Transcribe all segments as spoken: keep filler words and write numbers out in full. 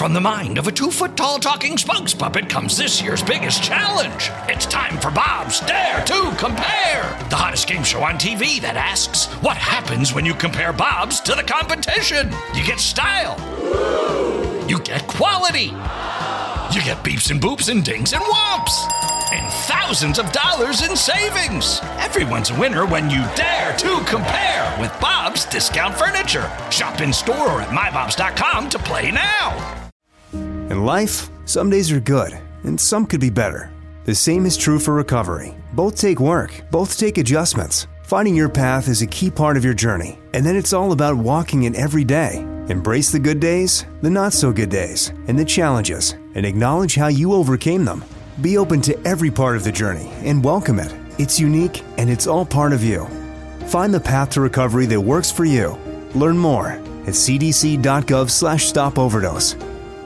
From the mind of a two-foot-tall talking spokes puppet comes this year's biggest challenge. It's time for Bob's Dare to Compare, the hottest game show on T V that asks, what happens when you compare Bobs to the competition? You get style. You get quality. You get beeps and boops and dings and whomps. And thousands of dollars in savings. Everyone's a winner when you dare to compare with Bob's Discount Furniture. Shop in store or at my bobs dot com to play now. In life, some days are good, and some could be better. The same is true for recovery. Both take work, both take adjustments. Finding your path is a key part of your journey, and then it's all about walking it every day. Embrace the good days, the not-so-good days, and the challenges, and acknowledge how you overcame them. Be open to every part of the journey and welcome it. It's unique, and it's all part of you. Find the path to recovery that works for you. Learn more at c d c dot gov slash stop overdose.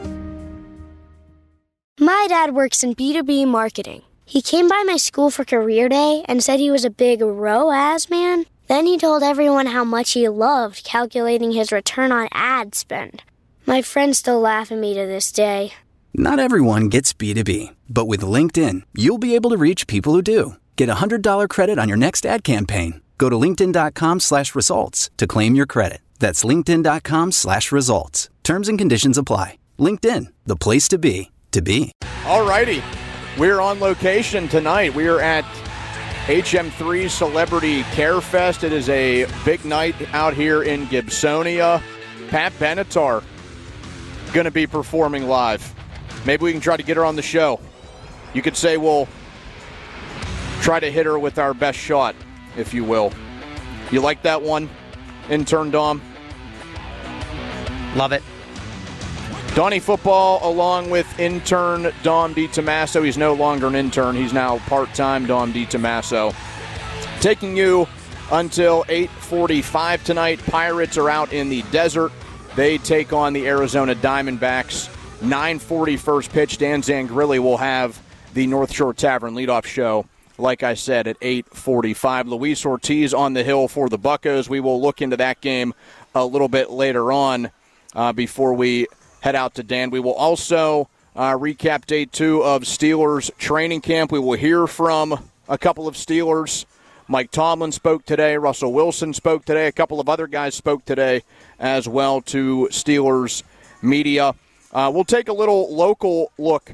My dad works in B two B marketing. He came by my school for career day and said he was a big R O A S man. Then he told everyone how much he loved calculating his return on ad spend. My friends still laugh at me to this day. Not everyone gets B two B, but with LinkedIn, you'll be able to reach people who do. Get a one hundred dollars credit on your next ad campaign. Go to linkedin dot com slash results to claim your credit. That's linkedin dot com slash results. Terms and conditions apply. LinkedIn, the place to be, to be. All righty. We're on location tonight. We are at H M three Celebrity Care Fest. It is a big night out here in Gibsonia. Pat Benatar going to be performing live. Maybe we can try to get her on the show. You could say we'll try to hit her with our best shot, if you will. You like that one, intern Dom? Love it. Donnie Football along with intern Dom DiTomaso. He's no longer an intern. He's now part-time Dom DiTomaso. Taking you until eight forty-five tonight. Pirates are out in the desert. They take on the Arizona Diamondbacks. nine forty first pitch. Dan Zangrilli will have the North Shore Tavern leadoff show, like I said, at eight forty-five. Luis Ortiz on the hill for the Buccos. We will look into that game a little bit later on uh, before we head out to Dan. We will also uh, recap day two of Steelers training camp. We will hear from a couple of Steelers. Mike Tomlin spoke today. Russell Wilson spoke today. A couple of other guys spoke today as well to Steelers media. Uh, we'll take a little local look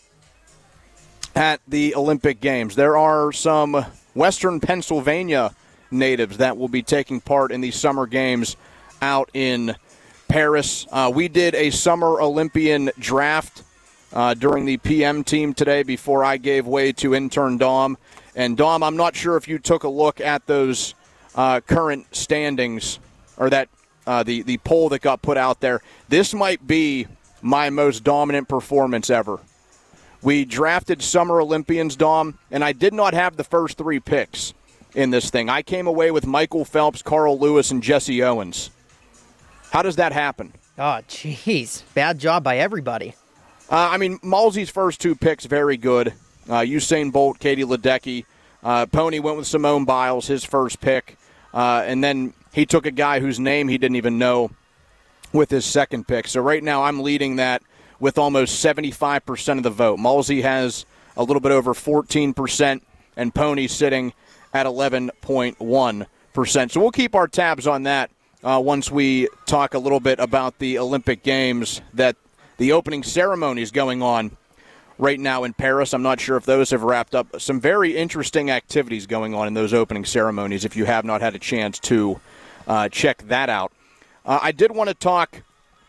at the Olympic Games. There are some Western Pennsylvania natives that will be taking part in the Summer Games out in Paris. Uh, we did a Summer Olympian draft uh, during the P M team today before I gave way to intern Dom. And Dom, I'm not sure if you took a look at those uh, current standings or that uh, the, the poll that got put out there. This might be my most dominant performance ever. We drafted Summer Olympians, Dom, and I did not have the first three picks in this thing. I came away with Michael Phelps, Carl Lewis, and Jesse Owens. How does that happen? Oh, jeez. Bad job by everybody. Uh, I mean, Malsey's first two picks, very good. Uh, Usain Bolt, Katie Ledecky. Uh, Pony went with Simone Biles, his first pick. Uh, and then he took a guy whose name he didn't even know with his second pick. So right now I'm leading that with almost seventy-five percent of the vote. Malsey has a little bit over fourteen percent, and Pony sitting at eleven point one percent. So we'll keep our tabs on that uh, once we talk a little bit about the Olympic Games, that the opening ceremony is going on right now in Paris. I'm not sure if those have wrapped up. Some very interesting activities going on in those opening ceremonies if you have not had a chance to uh, check that out. Uh, I did want to talk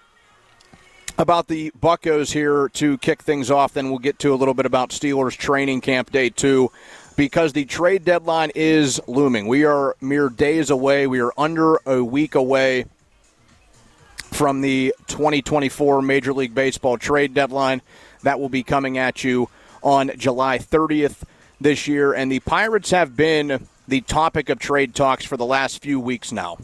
about the Buccos here to kick things off. Then we'll get to a little bit about Steelers training camp day two, because the trade deadline is looming. We are mere days away. We are under a week away from the twenty twenty-four Major League Baseball trade deadline. That will be coming at you on July thirtieth this year. And the Pirates have been the topic of trade talks for the last few weeks now.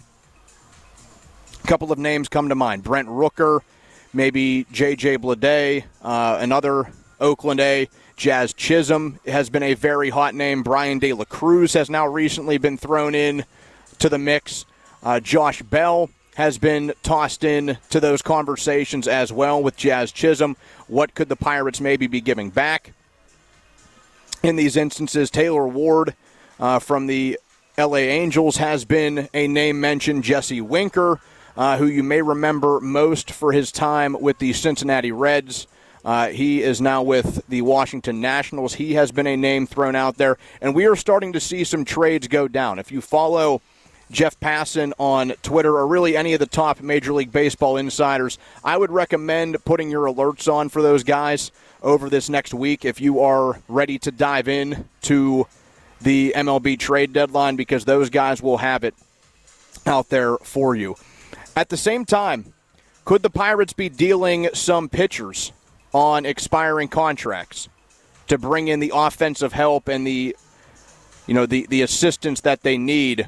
A couple of names come to mind. Brent Rooker, maybe J J Bleday, uh, another Oakland A. Jazz Chisholm has been a very hot name. Brian De La Cruz has now recently been thrown in to the mix. Uh, Josh Bell has been tossed in to those conversations as well with Jazz Chisholm. What could the Pirates maybe be giving back? In these instances, Taylor Ward uh, from the L A Angels has been a name mentioned. Jesse Winker, uh, who you may remember most for his time with the Cincinnati Reds. Uh, he is now with the Washington Nationals. He has been a name thrown out there, and we are starting to see some trades go down. If you follow Jeff Passan on Twitter or really any of the top Major League Baseball insiders, I would recommend putting your alerts on for those guys over this next week if you are ready to dive in to the M L B trade deadline, because those guys will have it out there for you. At the same time, could the Pirates be dealing some pitchers on expiring contracts to bring in the offensive help and the, you know, the, the assistance that they need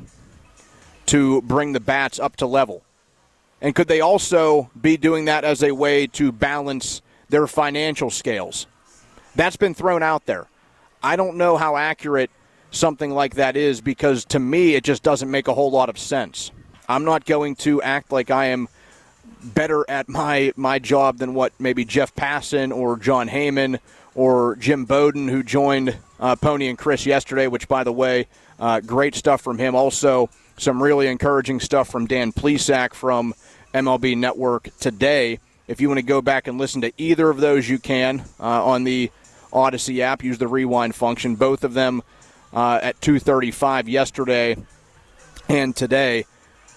to bring the bats up to level? And could they also be doing that as a way to balance their financial scales? That's been thrown out there. I don't know how accurate something like that is, because to me it just doesn't make a whole lot of sense. I'm not going to act like I am better at my, my job than what maybe Jeff Passan or John Heyman or Jim Bowden, who joined uh, Pony and Chris yesterday, which, by the way, uh, great stuff from him. Also, some really encouraging stuff from Dan Plesac from M L B Network today. If you want to go back and listen to either of those, you can uh, on the Odyssey app. Use the rewind function. Both of them uh, at two thirty-five yesterday and today.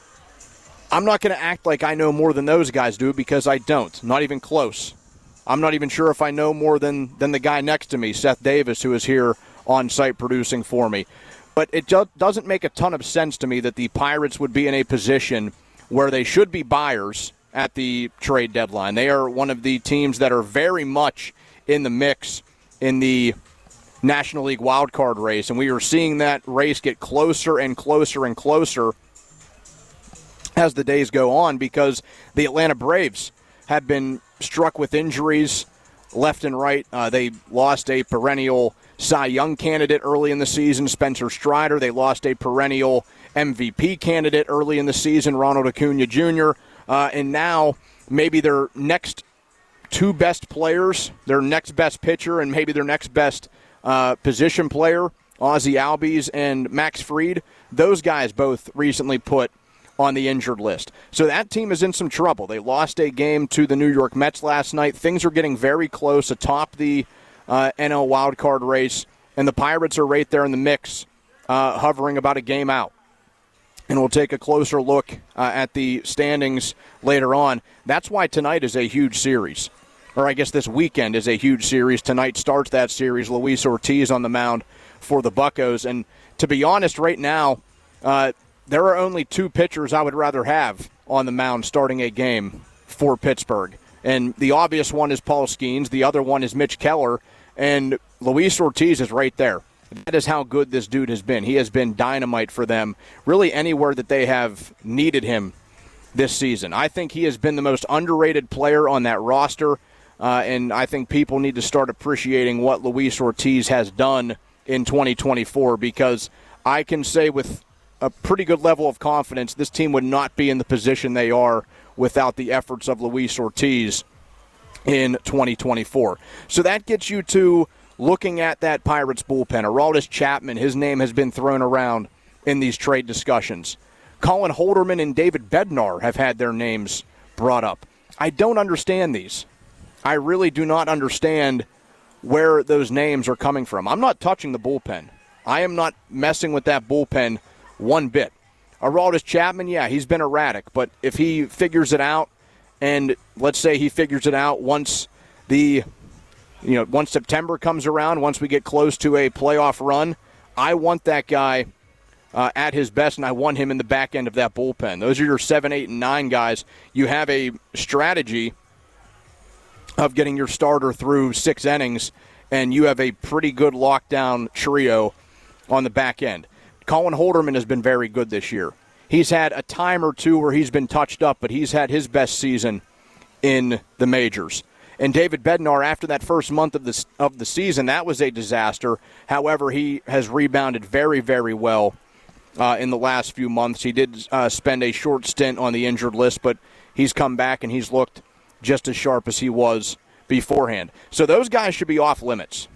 I'm not going to act like I know more than those guys do, because I don't. Not even close. I'm not even sure if I know more than, than the guy next to me, Seth Davis, who is here on site producing for me. But it do- doesn't make a ton of sense to me that the Pirates would be in a position where they should be buyers at the trade deadline. They are one of the teams that are very much in the mix in the National League wildcard race, and we are seeing that race get closer and closer and closer as the days go on, because the Atlanta Braves have been struck with injuries left and right. Uh, they lost a perennial Cy Young candidate early in the season, Spencer Strider. They lost a perennial M V P candidate early in the season, Ronald Acuna Junior Uh, and now maybe their next two best players, their next best pitcher, and maybe their next best uh, position player, Ozzie Albies and Max Fried, those guys both recently put on the injured list. So that team is in some trouble. They lost a game to the New York Mets last night. Things are getting very close atop the uh, N L wildcard race, and the Pirates are right there in the mix, uh, hovering about a game out. And we'll take a closer look uh, at the standings later on. That's why tonight is a huge series. Or I guess this weekend is a huge series. Tonight starts that series. Luis Ortiz on the mound for the Buccos. And to be honest, right now, uh, there are only two pitchers I would rather have on the mound starting a game for Pittsburgh. And the obvious one is Paul Skeens. The other one is Mitch Keller. And Luis Ortiz is right there. That is how good this dude has been. He has been dynamite for them, really anywhere that they have needed him this season. I think he has been the most underrated player on that roster, uh, and I think people need to start appreciating what Luis Ortiz has done in twenty twenty-four, because I can say with a pretty good level of confidence this team would not be in the position they are without the efforts of Luis Ortiz in twenty twenty-four. So that gets you to looking at that Pirates bullpen. Aroldis Chapman, his name has been thrown around in these trade discussions. Colin Holderman and David Bednar have had their names brought up. I don't understand these. I really do not understand where those names are coming from. I'm not touching the bullpen. I am not messing with that bullpen one bit. Aroldis Chapman, yeah, he's been erratic, but if he figures it out, and let's say he figures it out once the You know, once September comes around, once we get close to a playoff run, I want that guy uh, at his best, and I want him in the back end of that bullpen. Those are your seven, eight, and nine guys. You have a strategy of getting your starter through six innings, and you have a pretty good lockdown trio on the back end. Colin Holderman has been very good this year. He's had a time or two where he's been touched up, but he's had his best season in the majors. And David Bednar, after that first month of the, of the season, that was a disaster. However, he has rebounded very, very well uh, in the last few months. He did uh, spend a short stint on the injured list, but he's come back and he's looked just as sharp as he was beforehand. So those guys should be off limits.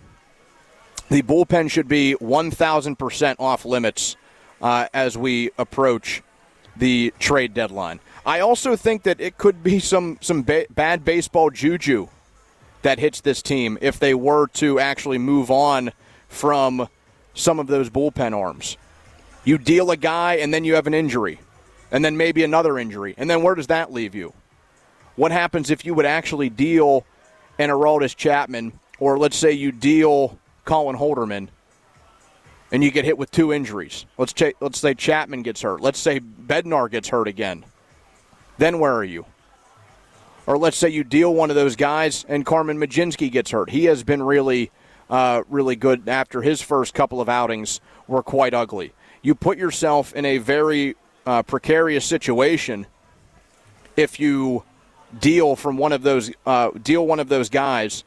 The bullpen should be one thousand percent off limits uh, as we approach the trade deadline. I also think that it could be some, some ba- bad baseball juju that hits this team if they were to actually move on from some of those bullpen arms. You deal a guy, and then you have an injury, and then maybe another injury, and then where does that leave you? What happens if you would actually deal an Aroldis Chapman, or let's say you deal Colin Holderman, and you get hit with two injuries? Let's ch- let's say Chapman gets hurt. Let's say Bednar gets hurt again. Then where are you? Or let's say you deal one of those guys and Carmen Mlodzinski gets hurt. He has been really, uh, really good after his first couple of outings were quite ugly. You put yourself in a very uh, precarious situation if you deal from one of those uh, deal one of those guys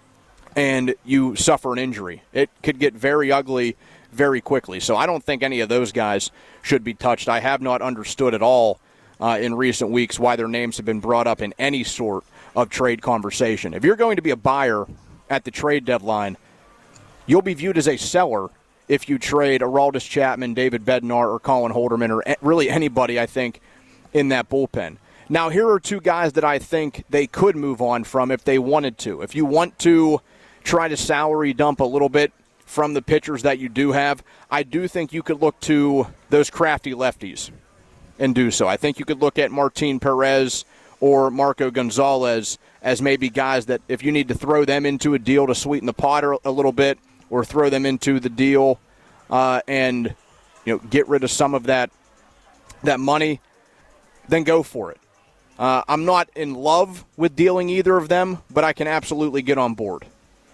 and you suffer an injury. It could get very ugly very quickly. So I don't think any of those guys should be touched. I have not understood at all uh, in recent weeks why their names have been brought up in any sort of trade conversation. If you're going to be a buyer at the trade deadline, you'll be viewed as a seller if you trade Aroldis Chapman, David Bednar, or Colin Holderman, or really anybody, I think, in that bullpen. Now, here are two guys that I think they could move on from if they wanted to. If you want to try to salary dump a little bit from the pitchers that you do have, I do think you could look to those crafty lefties and do so. I think you could look at Martin Perez or Marco Gonzalez as maybe guys that if you need to throw them into a deal to sweeten the pot a little bit, or throw them into the deal uh, and you know get rid of some of that that money, then go for it. Uh, I'm not in love with dealing either of them, but I can absolutely get on board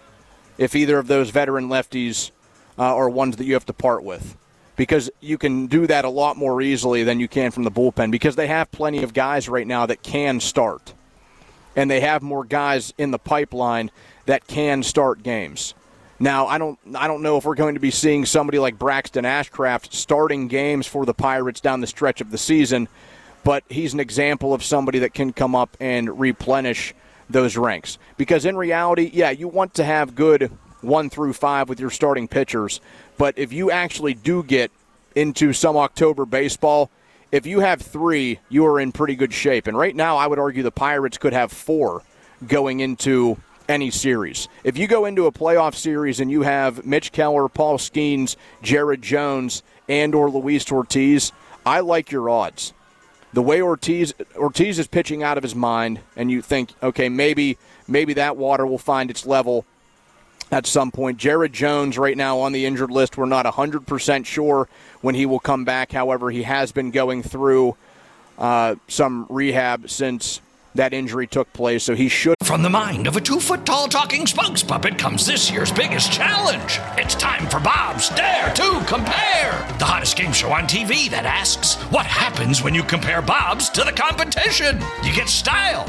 if either of those veteran lefties uh, are ones that you have to part with, because you can do that a lot more easily than you can from the bullpen, because they have plenty of guys right now that can start, and they have more guys in the pipeline that can start games. Now, I don't I don't know if we're going to be seeing somebody like Braxton Ashcraft starting games for the Pirates down the stretch of the season, but he's an example of somebody that can come up and replenish those ranks. Because in reality, yeah, you want to have good one through five with your starting pitchers, but if you actually do get into some October baseball, if you have three, you are in pretty good shape. And right now, I would argue the Pirates could have four going into any series. If you go into a playoff series and you have Mitch Keller, Paul Skeens, Jared Jones, and or Luis Ortiz, I like your odds. The way Ortiz Ortiz is pitching out of his mind, and you think, okay, maybe maybe that water will find its level at some point. Jared Jones right now on the injured list. We're not one hundred percent sure when he will come back. However, he has been going through uh, some rehab since that injury took place, so he should. From the mind of a two-foot-tall talking spokes puppet comes this year's biggest challenge. It's time for Bob's Dare to Compare, the hottest game show on T V that asks, what happens when you compare Bob's to the competition? You get style.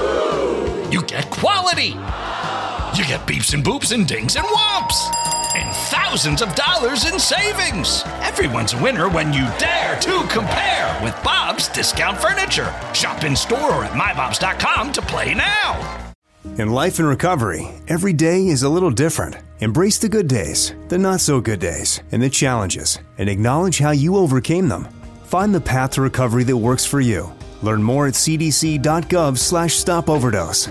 You get quality. You get beeps and boops and dings and whomps. And thousands of dollars in savings. Everyone's a winner when you dare to compare with Bob's Discount Furniture. Shop in store or at my bobs dot com to play now. In life and recovery, every day is a little different. Embrace the good days, the not so good days, and the challenges, and acknowledge how you overcame them. Find the path to recovery that works for you. Learn more at c d c dot gov slash stop overdose.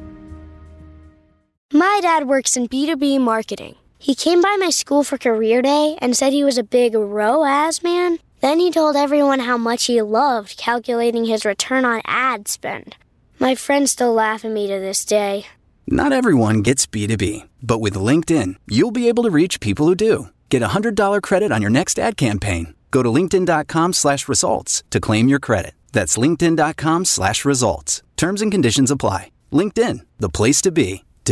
My dad works in B two B marketing. He came by my school for career day and said he was a big R O A S man. Then he told everyone how much he loved calculating his return on ad spend. My friends still laugh at me to this day. Not everyone gets B two B, but with LinkedIn, you'll be able to reach people who do. Get a one hundred dollars credit on your next ad campaign. Go to linkedin dot com slash results to claim your credit. That's linkedin dot com slash results. Terms and conditions apply. LinkedIn, the place to be, to be.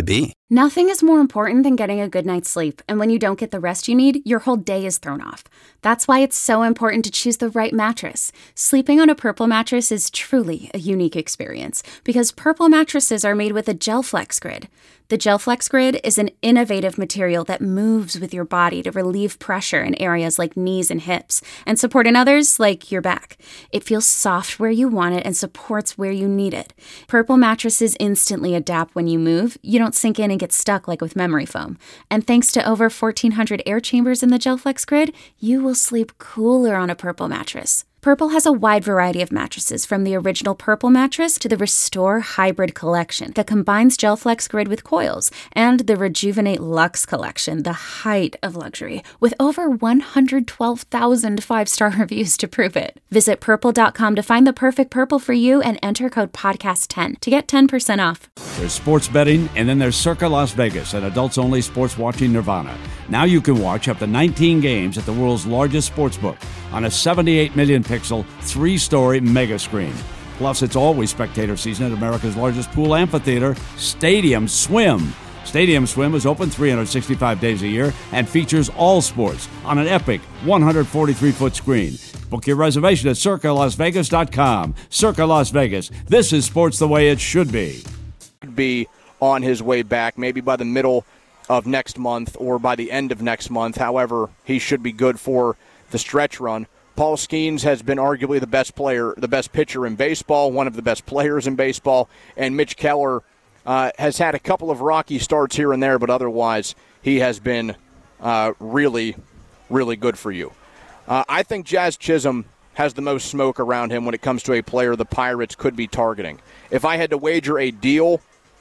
Nothing is more important than getting a good night's sleep, and when you don't get the rest you need, your whole day is thrown off. That's why it's so important to choose the right mattress. Sleeping on a Purple mattress is truly a unique experience because Purple mattresses are made with a GelFlex Grid. The GelFlex Grid is an innovative material that moves with your body to relieve pressure in areas like knees and hips and support in others like your back. It feels soft where you want it and supports where you need it. Purple mattresses instantly adapt when you move. You don't sink in and get stuck like with memory foam. And thanks to over fourteen hundred air chambers in the GelFlex Grid, you will sleep cooler on a Purple mattress. Purple has a wide variety of mattresses, from the original Purple mattress to the Restore Hybrid collection that combines GelFlex Grid with coils, and the Rejuvenate Luxe collection, the height of luxury, with over one hundred twelve thousand five-star reviews to prove it. Visit purple dot com to find the perfect Purple for you and enter code podcast ten to get ten percent off. There's sports betting, and then there's Circa Las Vegas, an adults-only sports watching nirvana. Now you can watch up to nineteen games at the world's largest sportsbook on a seventy-eight million pixel, three-story mega screen. Plus, it's always spectator season at America's largest pool amphitheater, Stadium Swim. Stadium Swim is open three hundred sixty-five days a year and features all sports on an epic one hundred forty-three foot screen. Book your reservation at circa las vegas dot com. Circa Las Vegas. This is sports the way it should be. Be on his way back, maybe by the middle of next month or by the end of next month. However, he should be good for the stretch run. Paul Skeens has been arguably the best player, the best pitcher in baseball, one of the best players in baseball, and Mitch Keller uh, has had a couple of rocky starts here and there, but otherwise he has been uh, really, really good for you. Uh, I think Jazz Chisholm has the most smoke around him when it comes to a player the Pirates could be targeting. If I had to wager a deal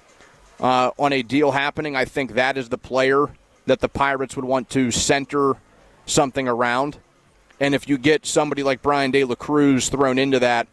uh, on a deal happening, I think that is the player that the Pirates would want to center something around. And if you get somebody like Brian De La Cruz thrown into that,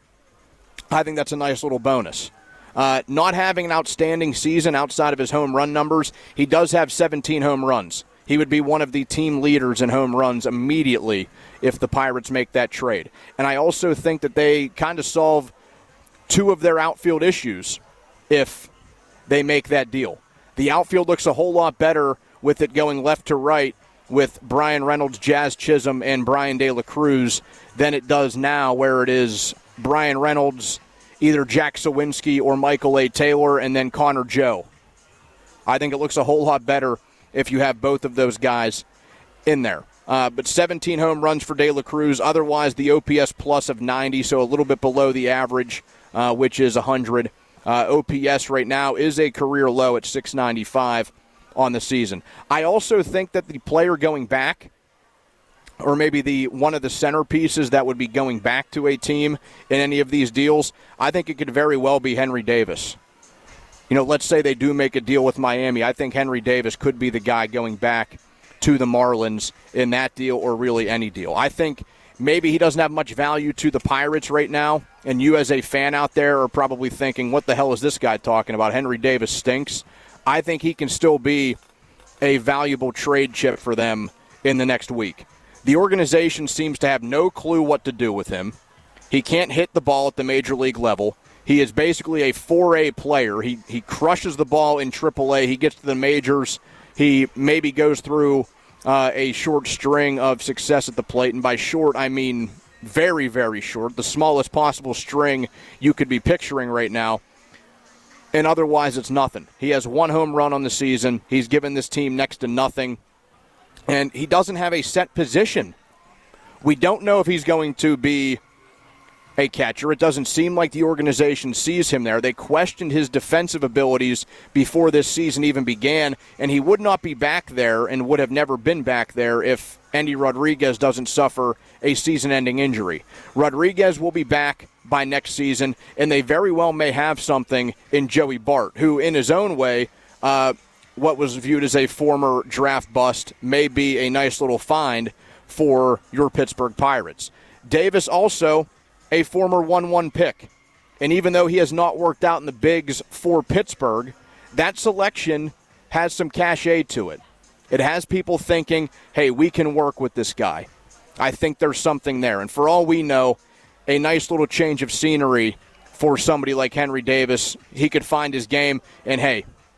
I think that's a nice little bonus. Uh, not having an outstanding season outside of his home run numbers, he does have seventeen home runs. He would be one of the team leaders in home runs immediately if the Pirates make that trade. And I also think that they kind of solve two of their outfield issues if they make that deal. The outfield looks a whole lot better with it going left to right with Brian Reynolds, Jazz Chisholm, and Brian De La Cruz than it does now, where it is Brian Reynolds, either Jack Sawinski or Michael A. Taylor, and then Connor Joe. I think it looks a whole lot better if you have both of those guys in there. Uh, but seventeen home runs for De La Cruz. Otherwise, the O P S plus of ninety, so a little bit below the average, uh, which is one hundred. Uh, O P S right now is a career low at six ninety-five on the season. I also think that the player going back, or maybe the one of the centerpieces that would be going back to a team in any of these deals, I think it could very well be Henry Davis. You know, let's say they do make a deal with Miami. I think Henry Davis could be the guy going back to the Marlins in that deal, or really any deal. I think maybe he doesn't have much value to the Pirates right now, and you as a fan out there are probably thinking, what the hell is this guy talking about? Henry Davis stinks. I think he can still be a valuable trade chip for them in the next week. The organization seems to have no clue what to do with him. He can't hit the ball at the major league level. He is basically a four A player. He he crushes the ball in triple A. He gets to the majors. He maybe goes through uh, a short string of success at the plate. And by short, I mean very, very short. The smallest possible string you could be picturing right now. And otherwise, it's nothing. He has one home run on the season. He's given this team next to nothing. And he doesn't have a set position. We don't know if he's going to be a catcher. It doesn't seem like the organization sees him there. They questioned his defensive abilities before this season even began, and he would not be back there and would have never been back there if Andy Rodriguez doesn't suffer a season-ending injury. Rodriguez will be back by next season, and they very well may have something in Joey Bart, who in his own way, uh, what was viewed as a former draft bust, may be a nice little find for your Pittsburgh Pirates. Davis also a former one one pick. And even though he has not worked out in the bigs for Pittsburgh, that selection has some cachet to it. It has people thinking, hey, we can work with this guy. I think there's something there. And for all we know, a nice little change of scenery for somebody like Henry Davis. He could find his game, and hey,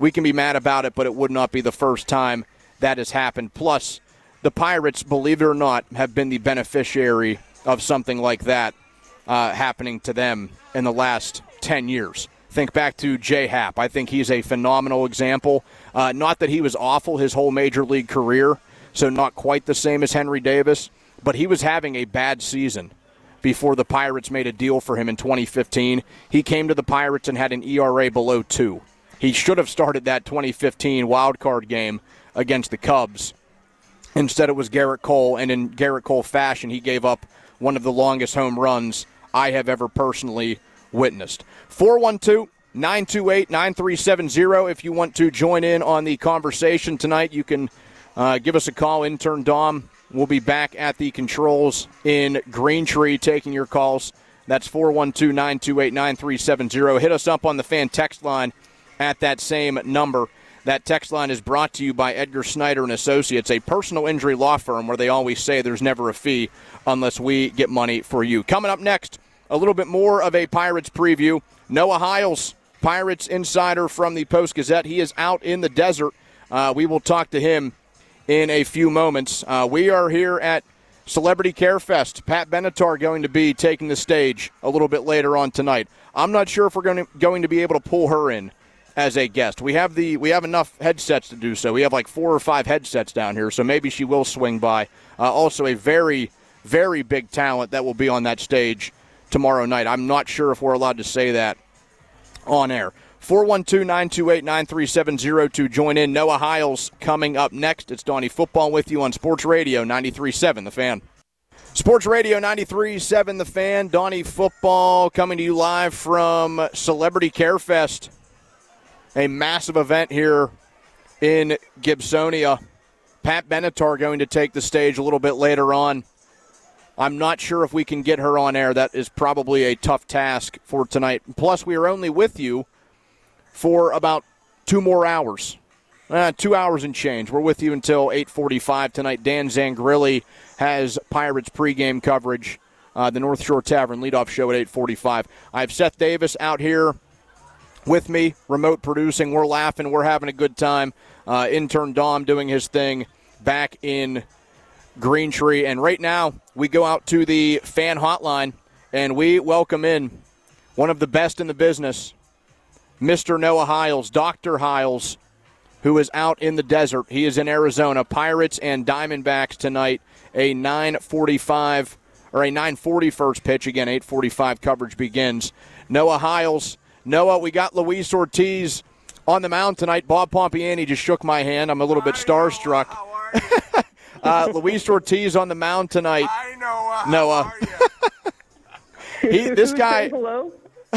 we can be mad about it, but it would not be the first time that has happened. Plus, the Pirates, believe it or not, have been the beneficiary of something like that uh, happening to them in the last ten years. Think back to J Happ. I think he's a phenomenal example. Uh, not that he was awful his whole major league career, so not quite the same as Henry Davis, but he was having a bad season before the Pirates made a deal for him in twenty fifteen. He came to the Pirates and had an E R A below two. He should have started that twenty fifteen wild card game against the Cubs. Instead, it was Garrett Cole, and in Garrett Cole fashion, he gave up one of the longest home runs I have ever personally witnessed. four one two, nine two eight, nine three seven zero. If you want to join in on the conversation tonight, you can uh, give us a call. Intern Dom will be back at the controls in Green Tree taking your calls. That's four one two, nine two eight, nine three seven zero. Hit us up on the fan text line at that same number. That text line is brought to you by Edgar Snyder and Associates, a personal injury law firm where they always say there's never a fee unless we get money for you. Coming up next, a little bit more of a Pirates preview. Noah Hiles, Pirates insider from the Post-Gazette. He is out in the desert. Uh, we will talk to him in a few moments. Uh, we are here at Celebrity Care Fest. Pat Benatar going to be taking the stage a little bit later on tonight. I'm not sure if we're going to, going to be able to pull her in as a guest. We have the we have enough headsets to do so. We have like four or five headsets down here, so maybe she will swing by. Uh, also a very, very big talent that will be on that stage tomorrow night. I'm not sure if we're allowed to say that on air. four one two, nine two eight, nine three seven zero to join in. Noah Hiles coming up next. It's Donnie Football with you on Sports Radio ninety-three point seven The Fan. Sports Radio ninety-three point seven The Fan. Donnie Football coming to you live from Celebrity Care Fest. A massive event here in Gibsonia. Pat Benatar going to take the stage a little bit later on. I'm not sure if we can get her on air. That is probably a tough task for tonight. Plus, we are only with you for about two more hours. Uh, two hours and change. We're with you until eight forty-five tonight. Dan Zangrilli has Pirates pregame coverage. Uh, the North Shore Tavern leadoff show at eight forty-five. I have Seth Davis out here with me, remote producing. We're laughing. We're having a good time. Uh, intern Dom doing his thing back in Green Tree. And right now, we go out to the fan hotline, and we welcome in one of the best in the business, Mister Noah Hiles, Doctor Hiles, who is out in the desert. He is in Arizona. Pirates and Diamondbacks tonight. A nine forty-five, or a nine forty first pitch. Again, eight forty-five coverage begins. Noah Hiles. Noah, we got Luis Ortiz on the mound tonight. Bob Pompiani just shook my hand. I'm a little bit starstruck. How are you? uh, Luis Ortiz on the mound tonight. Hi, Noah. Noah. How are you? he, this guy. Hello.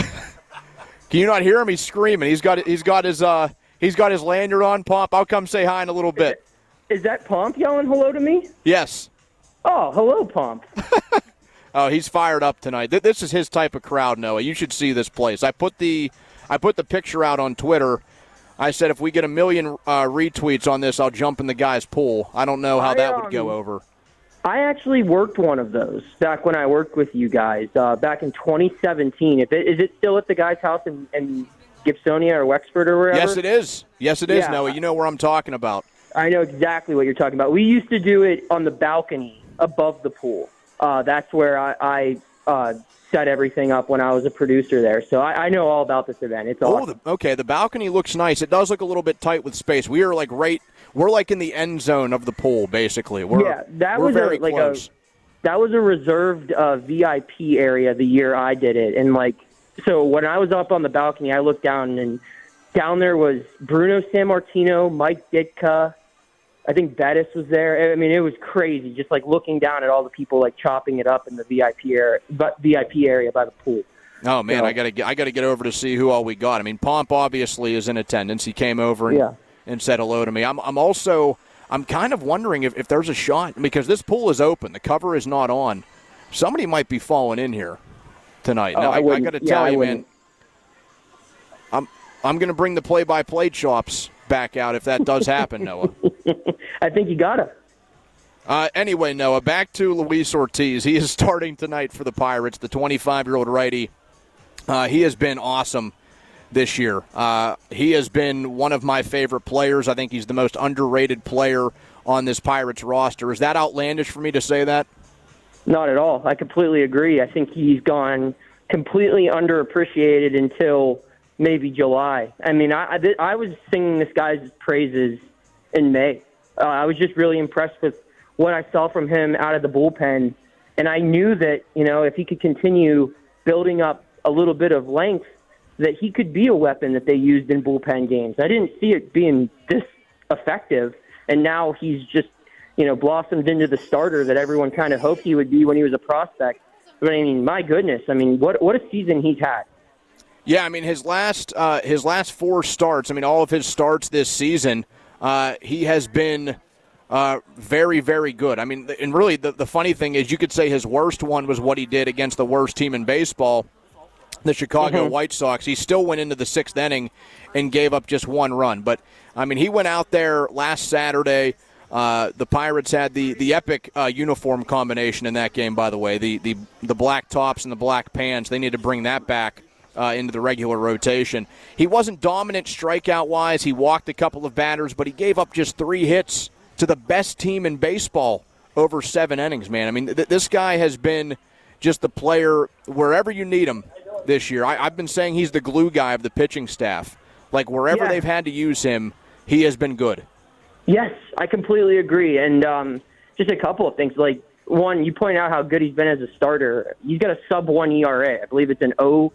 Can you not hear him? He's screaming. He's got he's got his uh he's got his lanyard on. Pomp, I'll come say hi in a little bit. Is that Pomp yelling hello to me? Yes. Oh, hello, Pomp. Oh, he's fired up tonight. This is his type of crowd, Noah. You should see this place. I put the I put the picture out on Twitter. I said if we get a million uh, retweets on this, I'll jump in the guy's pool. I don't know how I, that um, would go over. I actually worked one of those back when I worked with you guys uh, back in twenty seventeen. If it, is it still at the guy's house in, in Gibsonia or Wexford or wherever? Yes, it is. Yes, it is, Yeah. Noah. You know where I'm talking about. I know exactly what you're talking about. We used to do it on the balcony above the pool. Uh, that's where I, I uh, set everything up when I was a producer there. So I, I know all about this event. It's Oh, awesome. the, okay. The balcony looks nice. It does look a little bit tight with space. We are like right. We're like in the end zone of the pool, basically. We're, yeah, that we're was very a, like close. a that was a reserved uh, V I P area the year I did it, and like so when I was up on the balcony, I looked down and down there was Bruno Sammartino, Mike Ditka. I think Bettis was there. I mean, it was crazy, just like looking down at all the people like chopping it up in the V I P area, V I P area by the pool. Oh man, So- I gotta get I gotta get over to see who all we got. I mean, Pomp obviously is in attendance. He came over and, Yeah. and said hello to me. I'm I'm also I'm kind of wondering if, if there's a shot because this pool is open. The cover is not on. Somebody might be falling in here tonight. Oh, now I I, I wouldn't- got to yeah, tell I you, man. wouldn't. I'm I'm gonna bring the play-by-play chops back out if that does happen, Noah. I think you gotta. Uh, anyway, Noah, back to Luis Ortiz. He is starting tonight for the Pirates, the twenty-five-year-old righty. Uh, he has been awesome this year. Uh, he has been one of my favorite players. I think he's the most underrated player on this Pirates roster. Is that outlandish for me to say that? Not at all. I completely agree. I think he's gone completely underappreciated until maybe July. I mean, I, I, I was singing this guy's praises in May. Uh, I was just really impressed with what I saw from him out of the bullpen, and I knew that, you know, if he could continue building up a little bit of length, that he could be a weapon that they used in bullpen games. I didn't see it being this effective, and now he's just, you know, blossomed into the starter that everyone kind of hoped he would be when he was a prospect. But, I mean, my goodness, I mean, what what a season he's had. Yeah, I mean, his last uh, his last four starts, I mean, all of his starts this season, uh, he has been uh, very, very good. I mean, and really the, the funny thing is you could say his worst one was what he did against the worst team in baseball, the Chicago mm-hmm. White Sox. He still went into the sixth inning and gave up just one run. But, I mean, he went out there last Saturday. Uh, the Pirates had the, the epic uh, uniform combination in that game, by the way, the, the, the black tops and the black pants. They need to bring that back uh, into the regular rotation. He wasn't dominant strikeout-wise. He walked a couple of batters, but he gave up just three hits to the best team in baseball over seven innings, man. I mean, th- this guy has been just the player wherever you need him this year. I- I've been saying he's the glue guy of the pitching staff. Like, wherever yeah. they've had to use him, he has been good. Yes, I completely agree. And um, just a couple of things. Like, one, you point out how good he's been as a starter. He's got a sub one E R A. I believe it's an oh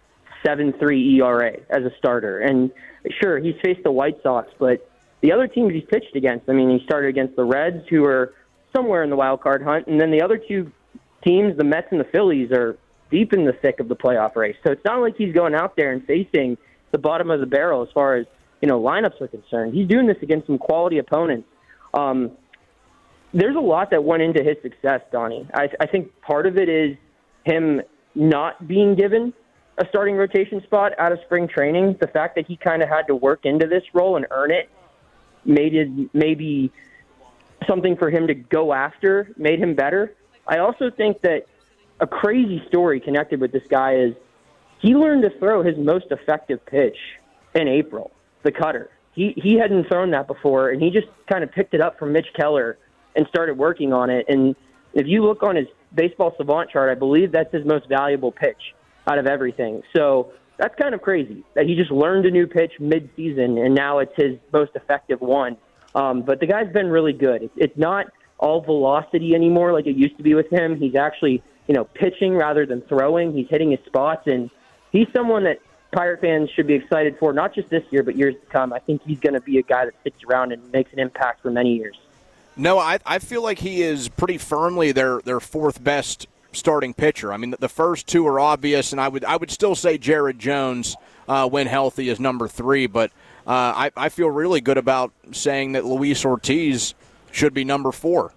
seven three E R A as a starter. And sure, he's faced the White Sox, but the other teams he's pitched against, I mean, he started against the Reds, who are somewhere in the wild card hunt, and then the other two teams, the Mets and the Phillies, are deep in the thick of the playoff race. So it's not like he's going out there and facing the bottom of the barrel as far as, you know, lineups are concerned. He's doing this against some quality opponents. Um, there's a lot that went into his success, Donnie. I, I think part of it is him not being given a starting rotation spot out of spring training. The fact that he kind of had to work into this role and earn it made it maybe something for him to go after, made him better. I also think that a crazy story connected with this guy is he learned to throw his most effective pitch in April, the cutter. He he hadn't thrown that before, and he just kind of picked it up from Mitch Keller and started working on it. And if you look on his baseball savant chart, I believe that's his most valuable pitch out of everything. So that's kind of crazy that he just learned a new pitch mid-season, and now it's his most effective one. Um, but the guy's been really good. It's, it's not all velocity anymore like it used to be with him. He's actually, you know, pitching rather than throwing. He's hitting his spots, and he's someone that Pirate fans should be excited for, not just this year, but years to come. I think he's going to be a guy that sticks around and makes an impact for many years. No, I, I feel like he is pretty firmly their, their fourth best starting pitcher. I mean, the first two are obvious, and I would I would still say Jared Jones, uh, when healthy, is number three. But uh, I, I feel really good about saying that Luis Ortiz should be number four.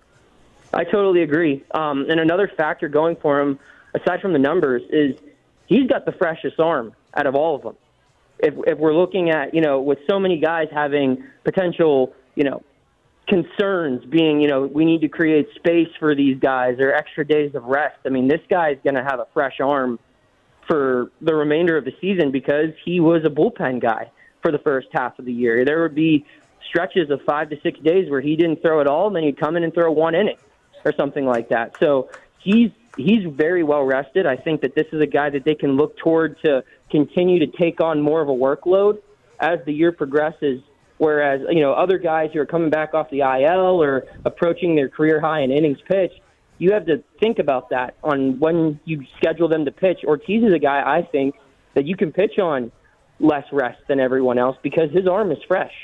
I totally agree. Um, and another factor going for him, aside from the numbers, is he's got the freshest arm out of all of them. If, if we're looking at, you know, with so many guys having potential, you know, concerns being, you know, we need to create space for these guys or extra days of rest. I mean, this guy is going to have a fresh arm for the remainder of the season because he was a bullpen guy for the first half of the year. There would be stretches of five to six days where he didn't throw at all, and then he'd come in and throw one inning or something like that. So he's he's very well rested. I think that this is a guy that they can look toward to continue to take on more of a workload as the year progresses. Whereas, you know, other guys who are coming back off the I L or approaching their career high in innings pitched, you have to think about that on when you schedule them to pitch. Ortiz is a guy, I think, that you can pitch on less rest than everyone else because his arm is fresh.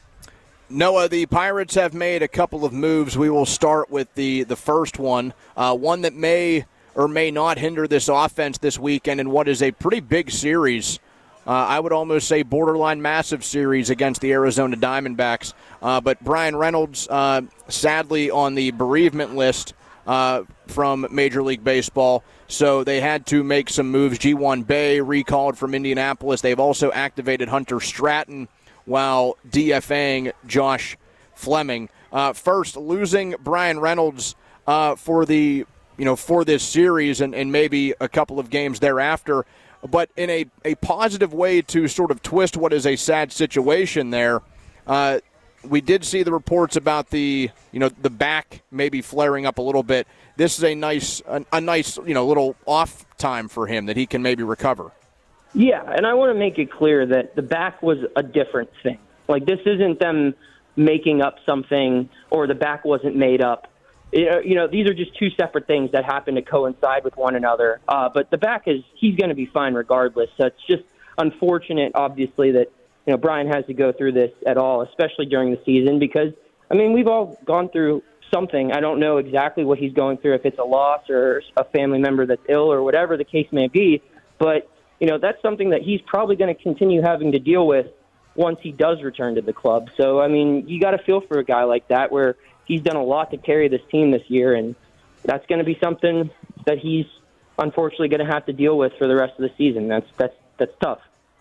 Noah, the Pirates have made a couple of moves. We will start with the, the first one, uh, one that may or may not hinder this offense this weekend in what is a pretty big series. Uh, I would almost say borderline massive series against the Arizona Diamondbacks. Uh, but Brian Reynolds, uh, sadly, on the bereavement list uh, from Major League Baseball, so they had to make some moves. G one Bay recalled from Indianapolis. They've also activated Hunter Stratton while DFAing Josh Fleming. Uh, first, losing Brian Reynolds uh, for the you know for this series and, and maybe a couple of games thereafter. but in a, a positive way to sort of twist what is a sad situation there. Uh, we did see the reports about the, you know, the back maybe flaring up a little bit. This is a nice, a, a nice, you know, little off time for him that he can maybe recover. Yeah, and I want to make it clear that the back was a different thing. Like, this isn't them making up something or the back wasn't made up. You know, these are just two separate things that happen to coincide with one another. Uh, but the back is, he's going to be fine regardless. So it's just unfortunate, obviously, that, you know, Brian has to go through this at all, especially during the season, because, I mean, we've all gone through something. I don't know exactly what he's going through, if it's a loss or a family member that's ill or whatever the case may be. But, you know, that's something that he's probably going to continue having to deal with once he does return to the club. So, I mean, you got to feel for a guy like that where he's done a lot to carry this team this year, and that's going to be something that he's unfortunately going to have to deal with for the rest of the season. That's that's that's tough.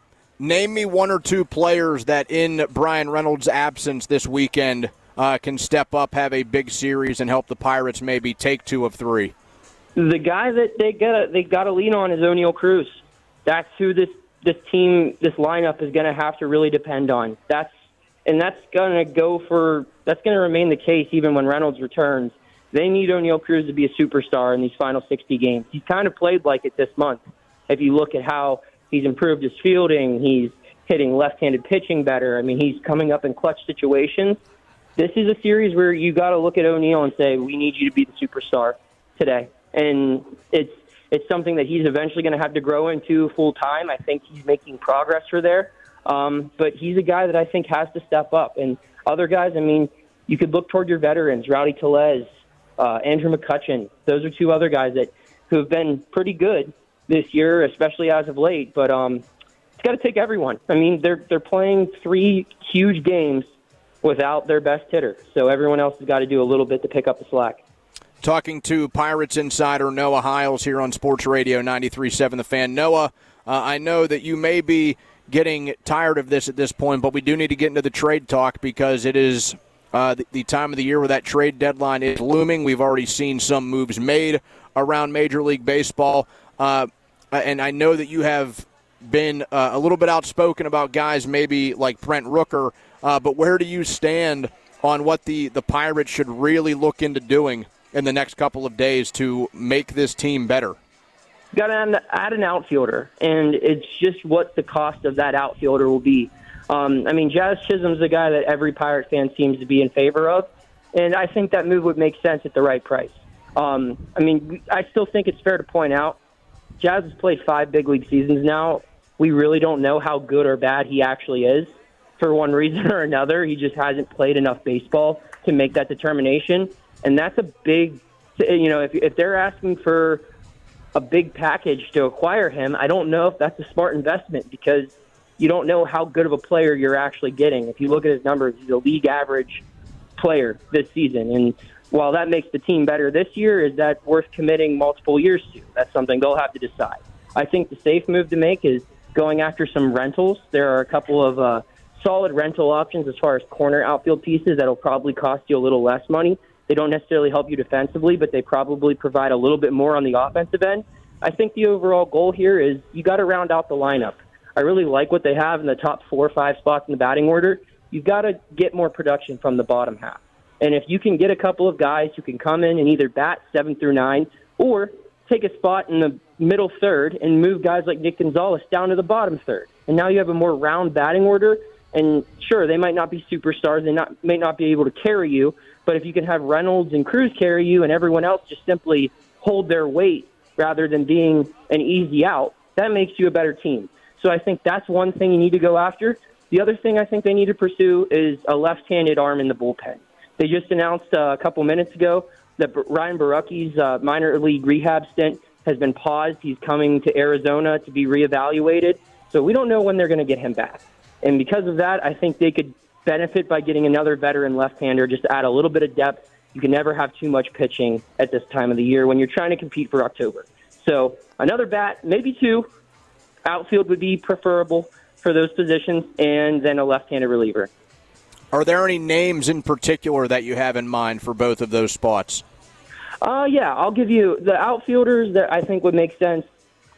Name me one or two players that in Bryan Reynolds' absence this weekend uh, can step up, have a big series, and help the Pirates maybe take two of three. The guy that they got they got to lean on is O'Neal Cruz. That's who this this team, this lineup is going to have to really depend on. That's and that's going to go for that's going to remain the case even when Reynolds returns. They need O'Neal Cruz to be a superstar in these final sixty games. He's kind of played like it this month. If you look at how he's improved his fielding, he's hitting left-handed pitching better. I mean, he's coming up in clutch situations. This is a series where you got to look at O'Neal and say, we need you to be the superstar today. And it's it's something that he's eventually going to have to grow into full-time. I think he's making progress for there. Um, but he's a guy that I think has to step up. And other guys, I mean, you could look toward your veterans, Rowdy Tellez, uh, Andrew McCutchen. Those are two other guys that who have been pretty good this year, especially as of late. But um, it's got to take everyone. I mean, they're they're playing three huge games without their best hitter. So everyone else has got to do a little bit to pick up the slack. Talking to Pirates insider Noah Hiles here on Sports Radio ninety-three point seven The Fan. Noah, uh, I know that you may be getting tired of this at this point, but we do need to get into the trade talk because it is uh, the, the time of the year where that trade deadline is looming. We've already seen some moves made around Major League Baseball. Uh, and I know that you have been uh, a little bit outspoken about guys maybe like Brent Rooker, uh, but where do you stand on what the, the Pirates should really look into doing in the next couple of days to make this team better? Got to add an outfielder, and it's just what the cost of that outfielder will be. Um, I mean, Jazz Chisholm's the guy that every Pirate fan seems to be in favor of, and I think that move would make sense at the right price. Um, I mean, I still think it's fair to point out Jazz has played five big league seasons now. We really don't know how good or bad he actually is. For one reason or another, he just hasn't played enough baseball to make that determination, and that's a big, you know, if, if they're asking for a big package to acquire him, I don't know if that's a smart investment because you don't know how good of a player you're actually getting. If you look at his numbers, he's a league average player this season. And while that makes the team better this year, is that worth committing multiple years to? That's something they'll have to decide. I think the safe move to make is going after some rentals. There are a couple of uh, solid rental options as far as corner outfield pieces that'll probably cost you a little less money. They don't necessarily help you defensively, but they probably provide a little bit more on the offensive end. I think the overall goal here is you got to round out the lineup. I really like what they have in the top four or five spots in the batting order. You've got to get more production from the bottom half. And if you can get a couple of guys who can come in and either bat seven through nine or take a spot in the middle third and move guys like Nick Gonzalez down to the bottom third. And now you have a more round batting order. And sure, they might not be superstars. They not, may not be able to carry you. But if you can have Reynolds and Cruz carry you and everyone else just simply hold their weight rather than being an easy out, that makes you a better team. So I think that's one thing you need to go after. The other thing I think they need to pursue is a left-handed arm in the bullpen. They just announced uh, a couple minutes ago that Ryan Borucki's uh, minor league rehab stint has been paused. He's coming to Arizona to be reevaluated. So we don't know when they're going to get him back. And because of that, I think they could benefit by getting another veteran left-hander, just to add a little bit of depth. You can never have too much pitching at this time of the year when you're trying to compete for October. So another bat, maybe two. Outfield would be preferable for those positions, and then a left-handed reliever. Are there any names in particular that you have in mind for both of those spots? Uh, yeah, I'll give you the outfielders that I think would make sense.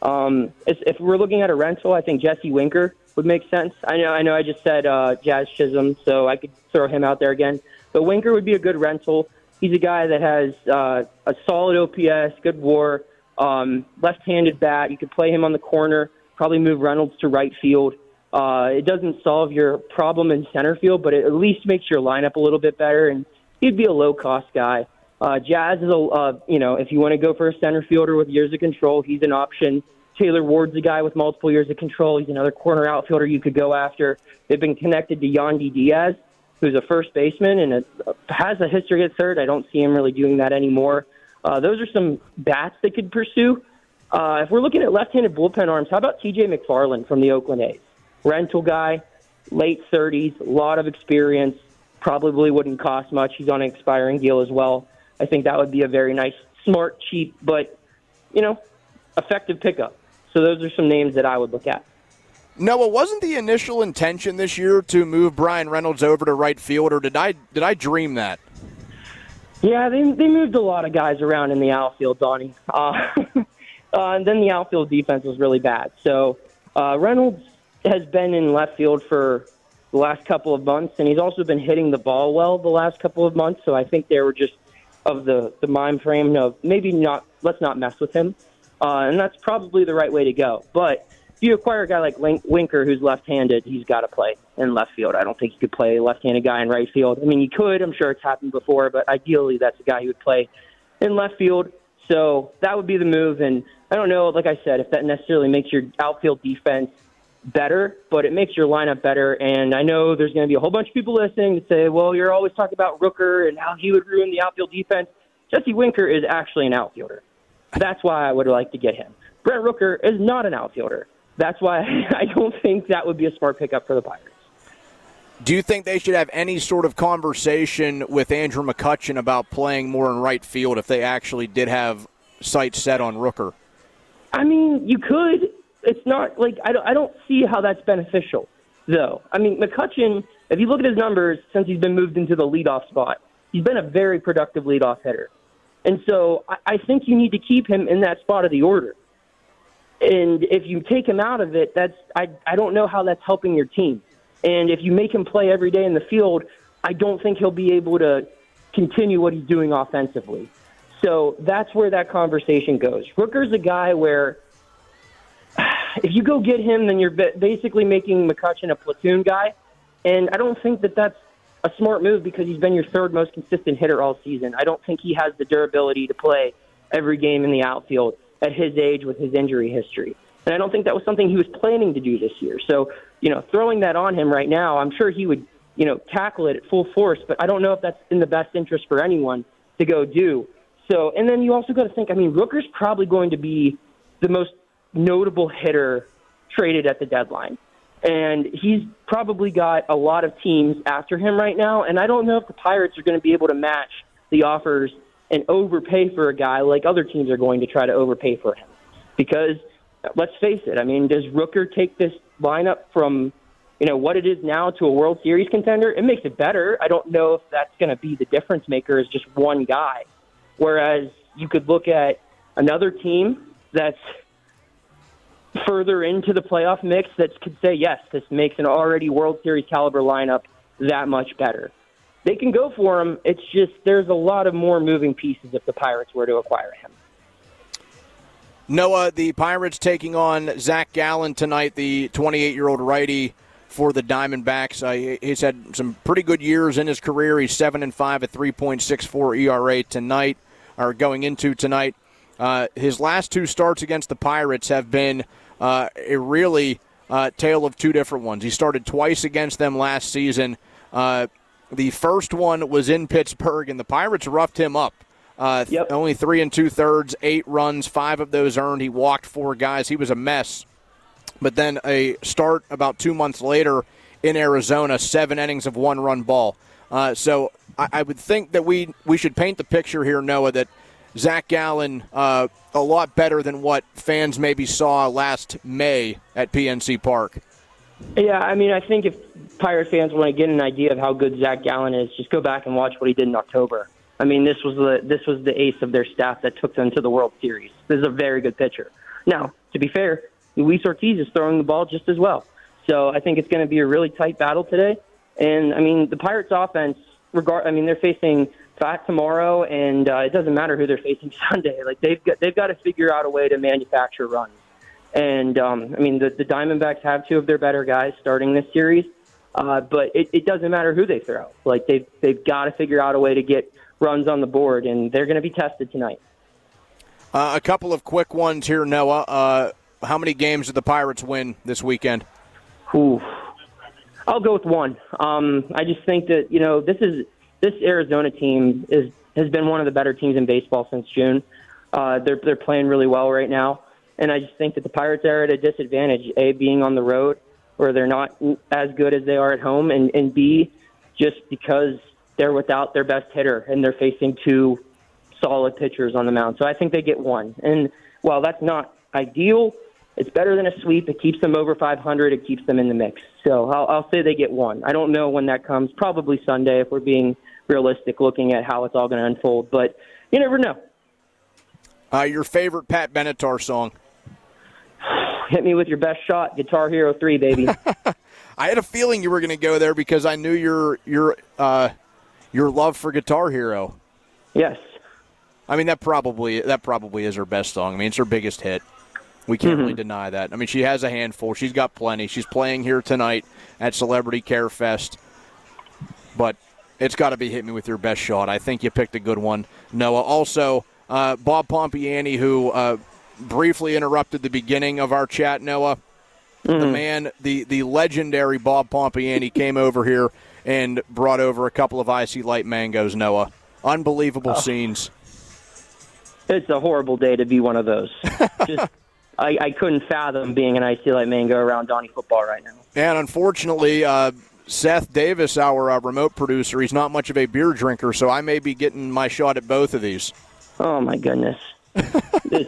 Um, if, if we're looking at a rental, I think Jesse Winker would make sense. I know I know I just said uh, Jazz Chisholm, so I could throw him out there again. But Winker would be a good rental. He's a guy that has uh, a solid O P S, good WAR, um, left-handed bat. You could play him on the corner, probably move Reynolds to right field. Uh, it doesn't solve your problem in center field, but it at least makes your lineup a little bit better, and he'd be a low-cost guy. Uh, Jazz is a, uh, you know, if you want to go for a center fielder with years of control, he's an option. Taylor Ward's a guy with multiple years of control. He's another corner outfielder you could go after. They've been connected to Yandy Diaz, who's a first baseman and a, has a history at third. I don't see him really doing that anymore. Uh, those are some bats they could pursue. Uh, if we're looking at left-handed bullpen arms, how about T J McFarland from the Oakland A's? Rental guy, late thirties, a lot of experience, probably wouldn't cost much. He's on an expiring deal as well. I think that would be a very nice, smart, cheap, but, you know, effective pickup. So those are some names that I would look at. Noah, wasn't the initial intention this year to move Brian Reynolds over to right field, or did I did I dream that? Yeah, they they moved a lot of guys around in the outfield, Donnie. Uh, uh, and then the outfield defense was really bad. So uh, Reynolds has been in left field for the last couple of months, and he's also been hitting the ball well the last couple of months. So I think they were just of the, the mind frame of maybe not, let's not mess with him. Uh, and that's probably the right way to go. But if you acquire a guy like Link, Winker, who's left-handed, he's got to play in left field. I don't think you could play a left-handed guy in right field. I mean, you could. I'm sure it's happened before, but ideally that's a guy who would play in left field. So that would be the move. And I don't know, like I said, if that necessarily makes your outfield defense better, but it makes your lineup better. And I know there's going to be a whole bunch of people listening to say, well, you're always talking about Rooker and how he would ruin the outfield defense. Jesse Winker is actually an outfielder. That's why I would like to get him. Brent Rooker is not an outfielder. That's why I don't think that would be a smart pickup for the Pirates. Do you think they should have any sort of conversation with Andrew McCutchen about playing more in right field if they actually did have sights set on Rooker? I mean, you could. It's not like I don't, I don't see how that's beneficial, though. I mean, McCutchen, if you look at his numbers since he's been moved into the leadoff spot, he's been a very productive leadoff hitter. And so I, I think you need to keep him in that spot of the order. And if you take him out of it, that's I, I don't know how that's helping your team. And if you make him play every day in the field, I don't think he'll be able to continue what he's doing offensively. So that's where that conversation goes. Rooker's a guy where if you go get him, then you're basically making McCutchen a platoon guy. And I don't think that that's a smart move because he's been your third most consistent hitter all season. I don't think he has the durability to play every game in the outfield at his age with his injury history. And I don't think that was something he was planning to do this year. So, you know, throwing that on him right now, I'm sure he would, you know, tackle it at full force, but I don't know if that's in the best interest for anyone to go do. So, and then you also got to think, I mean, Rooker's probably going to be the most notable hitter traded at the deadline. And he's probably got a lot of teams after him right now, and I don't know if the Pirates are going to be able to match the offers and overpay for a guy like other teams are going to try to overpay for him. Because, let's face it, I mean, does Rooker take this lineup from, you know, what it is now to a World Series contender? It makes it better. I don't know if that's going to be the difference maker as just one guy. Whereas you could look at another team that's further into the playoff mix that could say, yes, this makes an already World Series caliber lineup that much better. They can go for him. It's just there's a lot of more moving pieces if the Pirates were to acquire him. Noah, the Pirates taking on Zach Gallen tonight, the twenty-eight-year-old righty for the Diamondbacks. Uh, he's had some pretty good years in his career. He's seven and five at three point six four E R A tonight, or going into tonight. Uh, his last two starts against the Pirates have been uh, a really uh, tale of two different ones. He started twice against them last season. Uh, the first one was in Pittsburgh, and the Pirates roughed him up. Uh, yep. Only three and two-thirds, eight runs, five of those earned. He walked four guys. He was a mess. But then a start about two months later in Arizona, seven innings of one-run ball. Uh, so I, I would think that we, we should paint the picture here, Noah, that Zach Gallen, uh, a lot better than what fans maybe saw last May at P N C Park. Yeah, I mean, I think if Pirate fans want to get an idea of how good Zach Gallen is, just go back and watch what he did in October. I mean, this was the this was the ace of their staff that took them to the World Series. This is a very good pitcher. Now, to be fair, Luis Ortiz is throwing the ball just as well. So I think it's going to be a really tight battle today. And, I mean, the Pirates offense, regard, I mean, they're facing Fat tomorrow, and uh, it doesn't matter who they're facing Sunday. Like, they've got, they've got to figure out a way to manufacture runs. And, um, I mean, the, the Diamondbacks have two of their better guys starting this series, uh, but it, it doesn't matter who they throw. Like, they've, they've got to figure out a way to get runs on the board, and they're going to be tested tonight. Uh, a couple of quick ones here, Noah. Uh, how many games did the Pirates win this weekend? Ooh. I'll go with one. Um, I just think that, you know, this is this Arizona team is has been one of the better teams in baseball since June. Uh, they're they're playing really well right now. And I just think that the Pirates are at a disadvantage, A, being on the road, where they're not as good as they are at home, and, and B, just because they're without their best hitter, and they're facing two solid pitchers on the mound. So I think they get one. And while that's not ideal, it's better than a sweep. It keeps them over five hundred. It keeps them in the mix. So I'll, I'll say they get one. I don't know when that comes. Probably Sunday if we're being realistic, looking at how it's all going to unfold. But you never know. Uh, your favorite Pat Benatar song? Hit me with your best shot, Guitar Hero three, baby. I had a feeling you were going to go there because I knew your your uh, your love for Guitar Hero. Yes. I mean that probably that probably is her best song. I mean it's her biggest hit. We can't mm-hmm. really deny that. I mean she has a handful. She's got plenty. She's playing here tonight at Celebrity Care Fest. But it's got to be Hit Me With Your Best Shot. I think you picked a good one, Noah. Also, uh, Bob Pompiani, who uh, briefly interrupted the beginning of our chat, Noah. Mm-hmm. The man, the, the legendary Bob Pompiani came over here and brought over a couple of Icy Light mangoes, Noah. Unbelievable oh. scenes. It's a horrible day to be one of those. Just, I, I couldn't fathom being an Icy Light mango around Donnie football right now. And unfortunately, uh, Seth Davis, our uh, remote producer, he's not much of a beer drinker, so I may be getting my shot at both of these. Oh, my goodness. This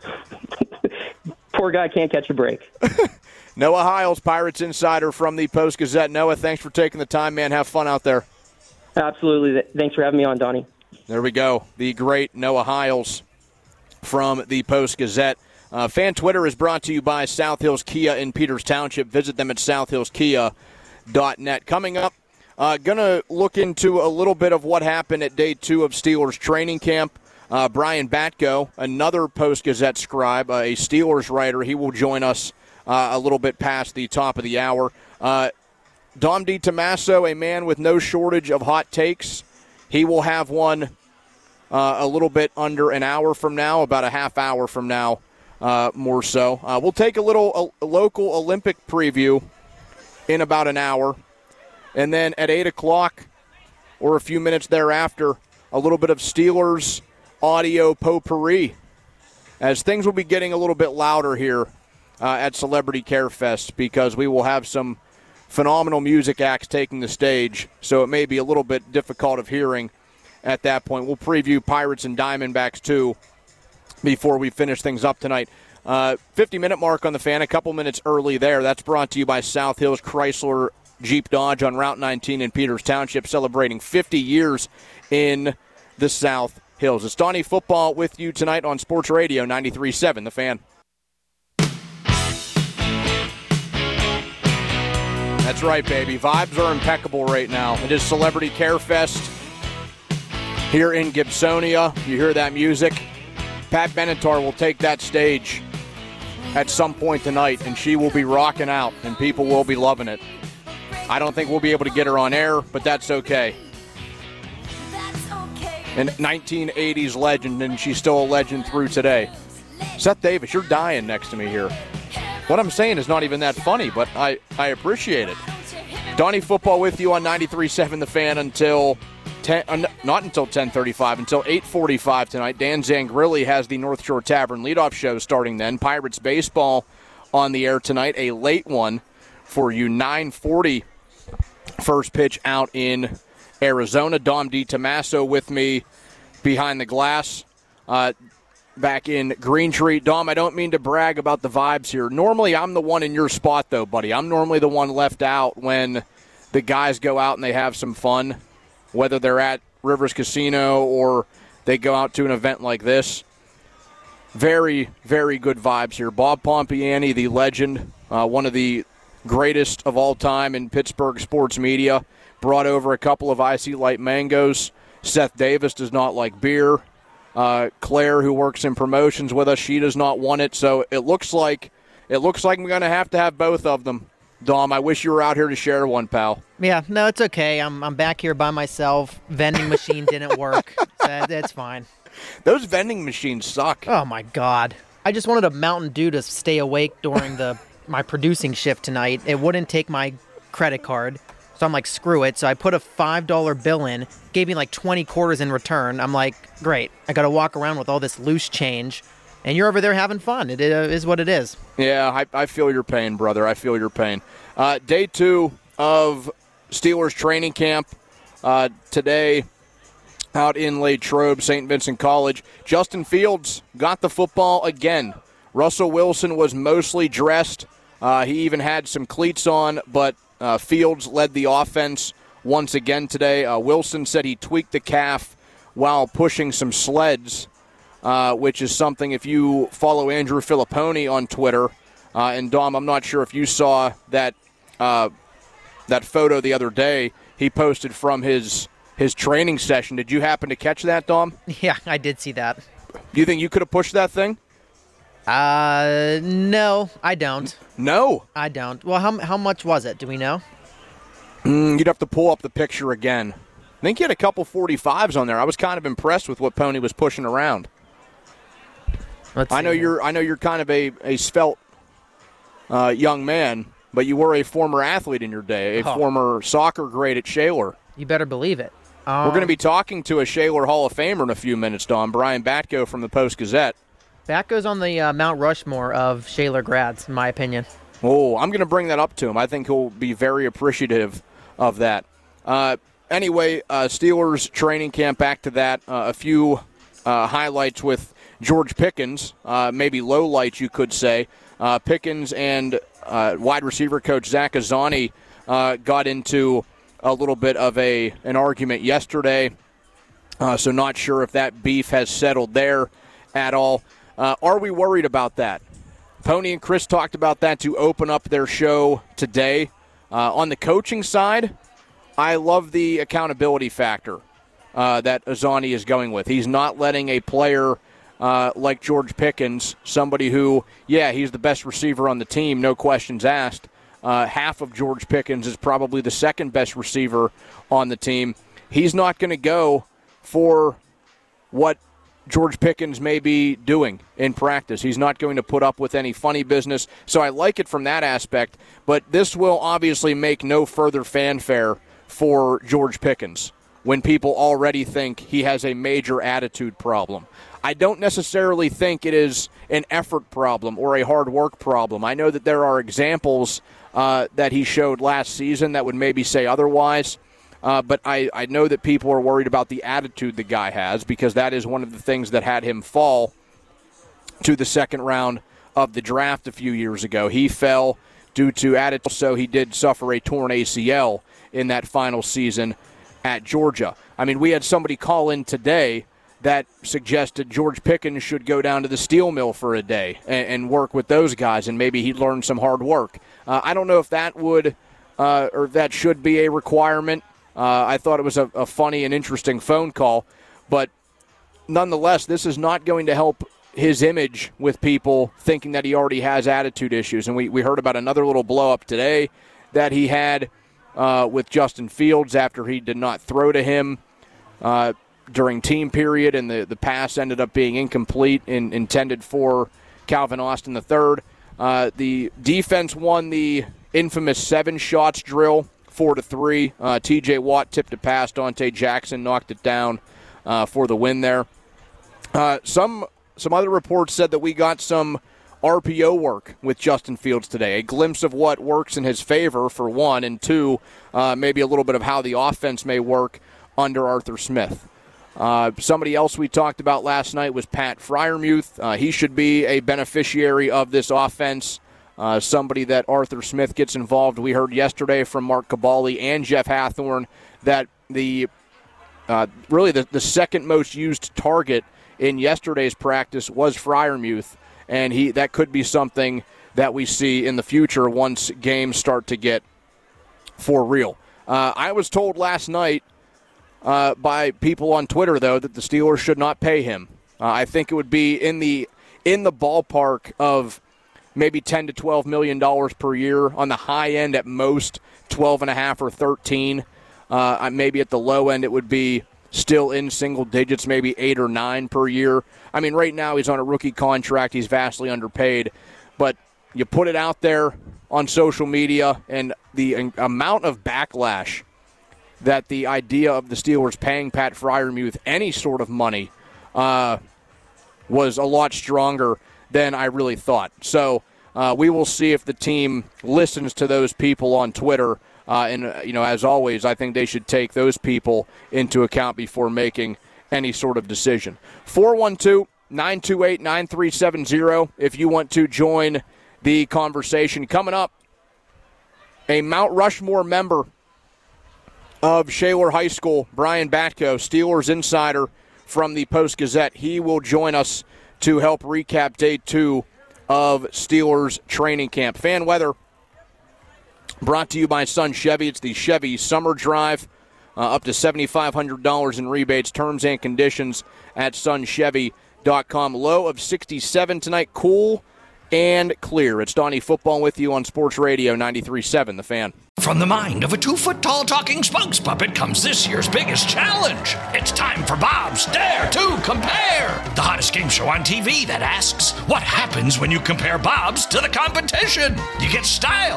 poor guy can't catch a break. Noah Hiles, Pirates Insider from the Post-Gazette. Noah, thanks for taking the time, man. Have fun out there. Absolutely. Thanks for having me on, Donnie. There we go. The great Noah Hiles from the Post-Gazette. Uh, Fan Twitter is brought to you by South Hills Kia in Peters Township. Visit them at south hills kia dot net. Coming up, uh, going to look into a little bit of what happened at day two of Steelers training camp. Uh, Brian Batko, another Post-Gazette scribe, uh, a Steelers writer, he will join us uh, a little bit past the top of the hour. Uh, Dom DiTomaso, a man with no shortage of hot takes. He will have one uh, a little bit under an hour from now, about a half hour from now, uh, more so. Uh, we'll take a little a, a local Olympic preview in about an hour. And then at eight o'clock or a few minutes thereafter, a little bit of Steelers audio potpourri, as things will be getting a little bit louder here uh, at Celebrity Care Fest, because we will have some phenomenal music acts taking the stage, so it may be a little bit difficult of hearing at that point. We'll preview Pirates and Diamondbacks, too, before we finish things up tonight. Uh, fifty-minute mark on the Fan, a couple minutes early there. That's brought to you by South Hills Chrysler Jeep Dodge on Route nineteen in Peters Township, celebrating fifty years in the South Hills. It's Donnie Football with you tonight on Sports Radio ninety-three point seven, The Fan. That's right, baby. Vibes are impeccable right now. It is Celebrity Care Fest here in Gibsonia. You hear that music? Pat Benatar will take that stage at some point tonight, and she will be rocking out, and people will be loving it. I don't think we'll be able to get her on air, but that's okay. An nineteen eighties legend, and she's still a legend through today. Seth Davis, you're dying next to me here. What I'm saying is not even that funny, but I, I appreciate it. Donnie Football with you on ninety-three point seven The Fan until ten, uh, not until ten thirty-five, until eight forty-five tonight. Dan Zangrilli has the North Shore Tavern leadoff show starting then. Pirates baseball on the air tonight, a late one for you, nine forty first pitch out in Arizona. Dom DiTomaso with me behind the glass. Uh, back in Green Tree. Dom, I don't mean to brag about the vibes here. Normally, I'm the one in your spot, though, buddy. I'm normally the one left out when the guys go out and they have some fun, whether they're at Rivers Casino or they go out to an event like this. very, very good vibes here. Bob Pompiani, the legend, uh, one of the greatest of all time in Pittsburgh sports media, brought over a couple of Icy Light mangoes. Seth Davis does not like beer. Uh, Claire, who works in promotions with us, she does not want it. So it looks like it looks like we're going to have to have both of them. Dom, I wish you were out here to share one, pal. Yeah, no, it's okay. I'm I'm back here by myself. Vending machine didn't work. That, that's fine. Those vending machines suck. Oh, my God. I just wanted a Mountain Dew to stay awake during the my producing shift tonight. It wouldn't take my credit card. So I'm like, screw it. So I put a five dollar bill in, gave me like twenty quarters in return. I'm like, great. I got to walk around with all this loose change. And you're over there having fun. It is what it is. Yeah, I, I feel your pain, brother. I feel your pain. Uh, day two of Steelers training camp uh, today out in Latrobe, Saint Vincent College. Justin Fields got the football again. Russell Wilson was mostly dressed. Uh, he even had some cleats on, but uh, Fields led the offense once again today. Uh, Wilson said he tweaked the calf while pushing some sleds, uh, which is something, if you follow Andrew Filipponi on Twitter, uh, and Dom, I'm not sure if you saw that uh, that photo the other day he posted from his his training session. Did you happen to catch that, Dom? Yeah, I did see that. Do you think you could have pushed that thing? Uh, no, I don't. No? I don't. Well, how how much was it? Do we know? Mm, you'd have to pull up the picture again. I think he had a couple forty-fives on there. I was kind of impressed with what Pony was pushing around. Let's I know see. you're I know you're kind of a, a svelte uh, young man, but you were a former athlete in your day, a Oh. former soccer great at Shaler. You better believe it. We're going to be talking to a Shaler Hall of Famer in a few minutes, Dom. Brian Batko from the Post-Gazette. That goes on the uh, Mount Rushmore of Shaler grads, in my opinion. Oh, I'm going to bring that up to him. I think he'll be very appreciative of that. Uh, anyway, uh, Steelers training camp, back to that. Uh, a few uh, highlights with George Pickens, uh, maybe lowlights you could say. Uh, Pickens and uh, wide receiver coach Zach Azzanni uh, got into a little bit of a an argument yesterday, uh, so not sure if that beef has settled there at all. Uh, are we worried about that? Pony and Chris talked about that to open up their show today. Uh, on the coaching side, I love the accountability factor uh, that Azzanni is going with. He's not letting a player uh, like George Pickens, somebody who, yeah, he's the best receiver on the team, no questions asked. Uh, half of George Pickens is probably the second best receiver on the team. He's not going to go for what George Pickens may be doing in practice. He's not going to put up with any funny business. So I like it from that aspect. But this will obviously make no further fanfare for George Pickens when people already think he has a major attitude problem. I don't necessarily think it is an effort problem or a hard work problem. I know that there are examples uh, that he showed last season that would maybe say otherwise. Uh, but I, I know that people are worried about the attitude the guy has, because that is one of the things that had him fall to the second round of the draft a few years ago. He fell due to attitude, so he did suffer a torn A C L in that final season at Georgia. I mean, we had somebody call in today that suggested George Pickens should go down to the steel mill for a day and, and work with those guys, and maybe he'd learn some hard work. Uh, I don't know if that would uh, or that should be a requirement. Uh, I thought it was a, a funny and interesting phone call, but nonetheless, this is not going to help his image with people thinking that he already has attitude issues. And we, we heard about another little blow-up today that he had uh, with Justin Fields after he did not throw to him uh, during team period, and the, the pass ended up being incomplete and intended for Calvin Austin the third. Uh, the defense won the infamous seven shots drill, four to three. Uh, T J Watt tipped a pass. Dante Jackson knocked it down uh, for the win there. Uh, some some other reports said that we got some R P O work with Justin Fields today. A glimpse of what works in his favor, for one, and two, uh, maybe a little bit of how the offense may work under Arthur Smith. Uh, somebody else we talked about last night was Pat Freiermuth. Uh, he should be a beneficiary of this offense. Uh, somebody that Arthur Smith gets involved. We heard yesterday from Mark Cabali and Jeff Hathorn that the uh, really the, the second most used target in yesterday's practice was Freiermuth, and he that could be something that we see in the future once games start to get for real. Uh, I was told last night uh, by people on Twitter, though, that the Steelers should not pay him. Uh, I think it would be in the in the ballpark of maybe ten to twelve million dollars per year. On the high end, at most twelve and a half or thirteen. Uh, maybe at the low end, it would be still in single digits, maybe eight or nine per year. I mean, right now he's on a rookie contract. He's vastly underpaid, but you put it out there on social media, and the amount of backlash that the idea of the Steelers paying Pat Freiermuth any sort of money uh, was a lot stronger than I really thought. So uh, we will see if the team listens to those people on Twitter. Uh, and, uh, you know, as always, I think they should take those people into account before making any sort of decision. four one two, nine two eight, nine three seven zero if you want to join the conversation. Coming up, a Mount Rushmore member of Shaler High School, Brian Batko, Steelers insider from the Post-Gazette. He will join us to help recap day two of Steelers training camp. Fan weather brought to you by Sun Chevy. It's the Chevy Summer Drive. Uh, up to seven thousand five hundred dollars in rebates. Terms and conditions at sun chevy dot com. Low of sixty-seven tonight. Cool and clear. It's Donnie Football with you on Sports Radio ninety-three point seven, The Fan. From the mind of a two-foot-tall talking spokes puppet comes this year's biggest challenge. It's time for Bob's Dare to Compare, the hottest game show on T V that asks, what happens when you compare Bob's to the competition? You get style.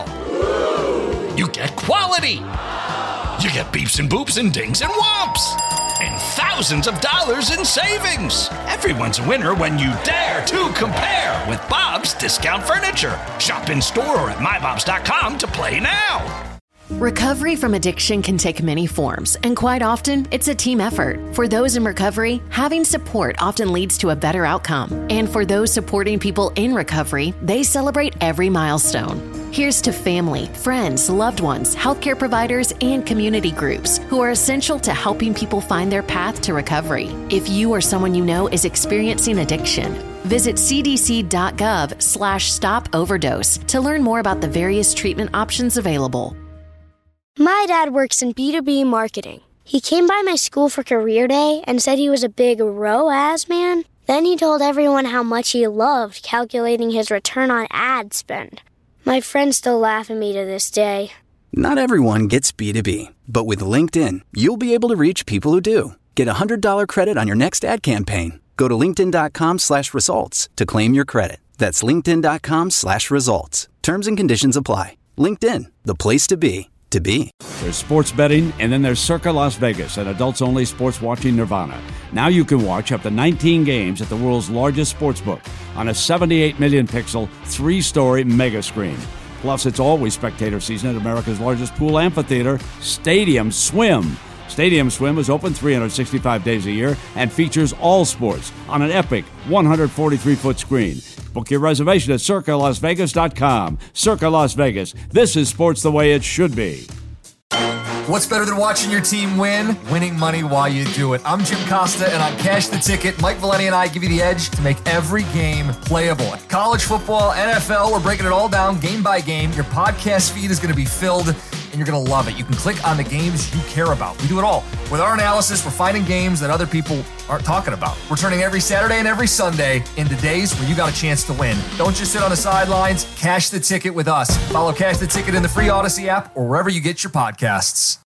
You get quality. You get beeps and boops and dings and whomps. And thousands of dollars in savings. Everyone's a winner when you dare to compare with Bob's Discount Furniture. Shop in store or at my bobs dot com to play now. Recovery from addiction can take many forms, and quite often, it's a team effort. For those in recovery, having support often leads to a better outcome. And for those supporting people in recovery, they celebrate every milestone. Here's to family, friends, loved ones, healthcare providers, and community groups who are essential to helping people find their path to recovery. If you or someone you know is experiencing addiction, visit c d c dot gov slash stop overdose to learn more about the various treatment options available. My dad works in B two B marketing. He came by my school for career day and said he was a big R O A S man. Then he told everyone how much he loved calculating his return on ad spend. My friends still laugh at me to this day. Not everyone gets B two B, but with LinkedIn, you'll be able to reach people who do. Get a one hundred dollars credit on your next ad campaign. Go to linkedin.com slash results to claim your credit. That's linkedin.com slash results. Terms and conditions apply. LinkedIn, the place to be, to be. There's sports betting, and then there's Circa Las Vegas, an adults-only sports watching nirvana. Now you can watch up to nineteen games at the world's largest sportsbook on a seventy-eight million pixel, three-story mega screen. Plus, it's always spectator season at America's largest pool amphitheater, Stadium Swim. Stadium Swim is open three hundred sixty-five days a year and features all sports on an epic one hundred forty-three foot screen. Book your reservation at circa las vegas dot com. Circa Las Vegas. This is sports the way it should be. What's better than watching your team win? Winning money while you do it. I'm Jim Costa, and on Cash the Ticket, Mike Valenti and I give you the edge to make every game playable. College football, N F L, we're breaking it all down game by game. Your podcast feed is going to be filled, and you're going to love it. You can click on the games you care about. We do it all. With our analysis, we're finding games that other people aren't talking about. We're turning every Saturday and every Sunday into days where you got a chance to win. Don't just sit on the sidelines. Cash the Ticket with us. Follow Cash the Ticket in the free Odyssey app or wherever you get your podcasts.